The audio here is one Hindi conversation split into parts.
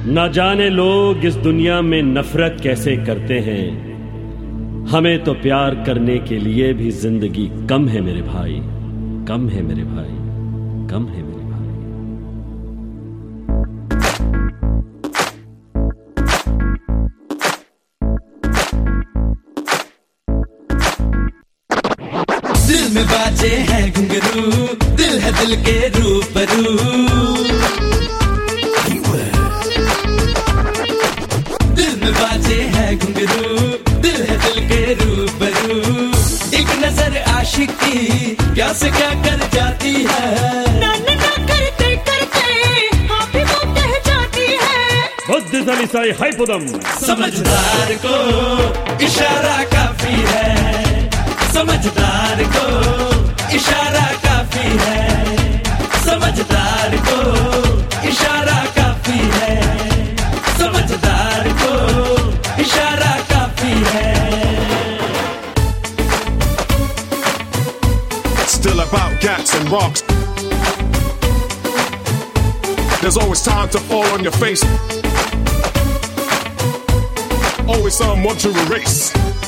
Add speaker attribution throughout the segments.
Speaker 1: ना जाने लोग इस दुनिया में नफरत कैसे करते हैं। हमें तो प्यार करने के लिए भी जिंदगी कम है मेरे भाई, कम है मेरे भाई, कम है मेरे भाई।
Speaker 2: दिल में बाजे हैं घुंघरू, दिल है दिल के रूबरू। दिल में बाजे हैं घुंघरू, दिल है दिल के रूबरू। एक नजर आशिक की क्या से क्या कर जाती है।
Speaker 3: ना ना ना करते करते हाँ भी वो कह जाती है।
Speaker 2: समझदार को इशारा काफी है, समझदार को इशारा काफी है, समझदार को इशारा काफी है, समझदार को इशारा काफी है।
Speaker 4: Still about gats and rocks. There's always time to fall on your face. Always someone to erase.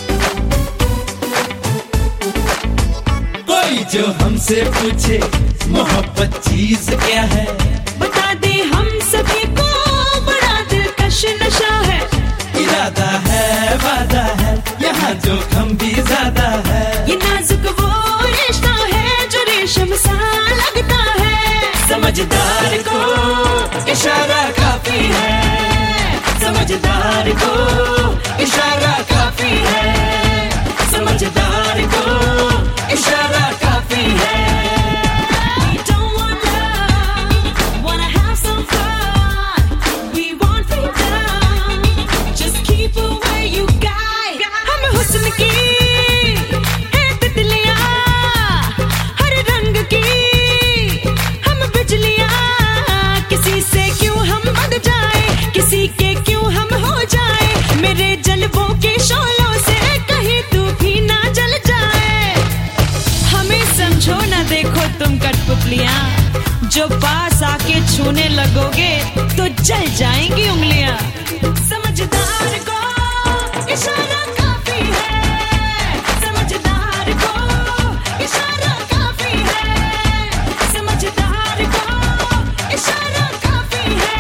Speaker 2: कोई जो हमसे पूछे मोहब्बत चीज क्या है,
Speaker 3: बता दे हम सभी को बड़ा दिलकश नशा है।
Speaker 2: इरादा है वादा है, यहाँ जोखम भी ज्यादा है।
Speaker 3: ये नाजुक वो रिश्ता है जो रेशम सा लगता है।
Speaker 2: समझदार को इशारा काफी है, समझदार को इशारा काफी है, समझदार को इशारा काफी है।
Speaker 3: We don't want love, wanna have some fun. We want freedom, just keep away you guys. हम हुस्न की है तितलियाँ, हर रंग की हम बिजलियाँ। किसी से क्यों हम बंध जाए, किसी के क्यों हम हो जाए। मेरे जलवों के शोलों से कहीं तू भी ना जल जाए। हमें समझो ना देखो तुम कठपुतलियाँ, जो पास आके छूने लगोगे तो जल जाएंगी उंगलियाँ। समझदार को इशारा काफी है, समझदार को इशारा काफी है, समझदार को इशारा काफी है।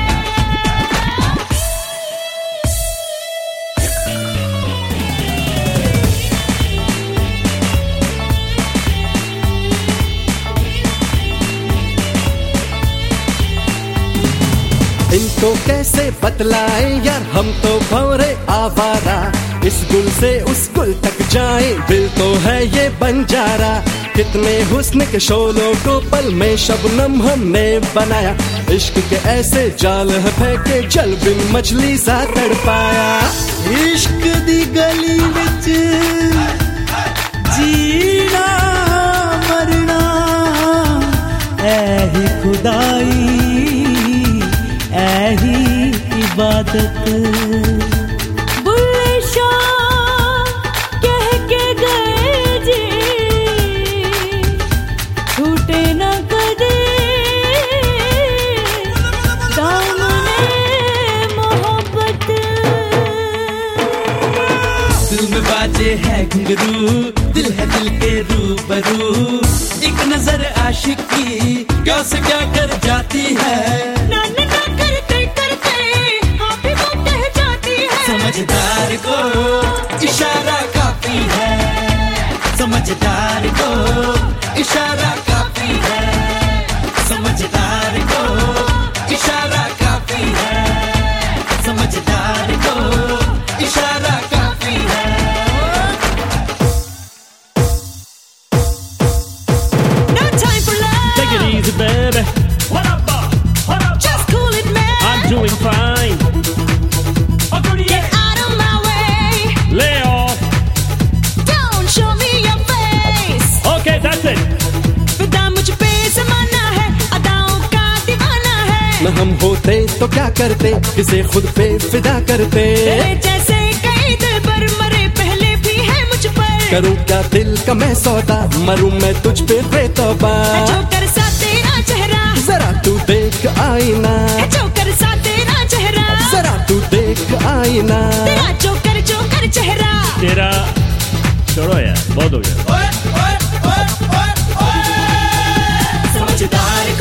Speaker 5: इनको कैसे बतलाएं यार, हम तो भौरे आवारा। इस गुल से उस गुल तक जाएं, दिल तो है ये बंजारा। कितने हुस्न के शोलों को पल में शबनम हमने बनाया। इश्क के ऐसे जाल है फेंके, जल बिन मछली सा तड़पाया। इश्क दी गली विच जीना मरना ऐही खुदाई, ऐही इबादत।
Speaker 3: बुल्ले शाह कह के गए जी, छूटे न कदे दामने मोहब्बत।
Speaker 2: दिल में बाजे है घुंघरू, दिल है दिल के रूबरू। एक नजर आशिक की क्या से क्या कर जाती है।
Speaker 3: ना ना ना करते करते हाँ भी वो कह जाती है।
Speaker 2: समझदार को इशारा काफी है, समझदार को इशारा काफी है, समझदार को इशारा काफी है, समझदार को इशारा काफी है।
Speaker 3: No time for love.
Speaker 1: Take it easy, baby. What up,
Speaker 3: Just cool it, man.
Speaker 1: I'm doing fine.
Speaker 3: Get out of my way.
Speaker 1: Lay off.
Speaker 3: Don't show me your face.
Speaker 1: Okay, that's it.
Speaker 3: फिदा मुझ पे ज़माना है, अदाओं का दीवाना है।
Speaker 5: न हम होते तो क्या करते, किसे खुद पे फिदा करते।
Speaker 3: तेरे जैसे कई दिल पर मरे पहले भी है मुझ पर।
Speaker 5: करूं क्या दिल का मैं सौदा, मरूं मैं तुझ पे बेतौबा।
Speaker 3: जोकर सा तेरा चेहरा,
Speaker 5: जरा तू देख आईना,
Speaker 3: जोकर सा तेरा चेहरा।
Speaker 1: छोड़ो यार, बहुत हो गया।
Speaker 2: समझदार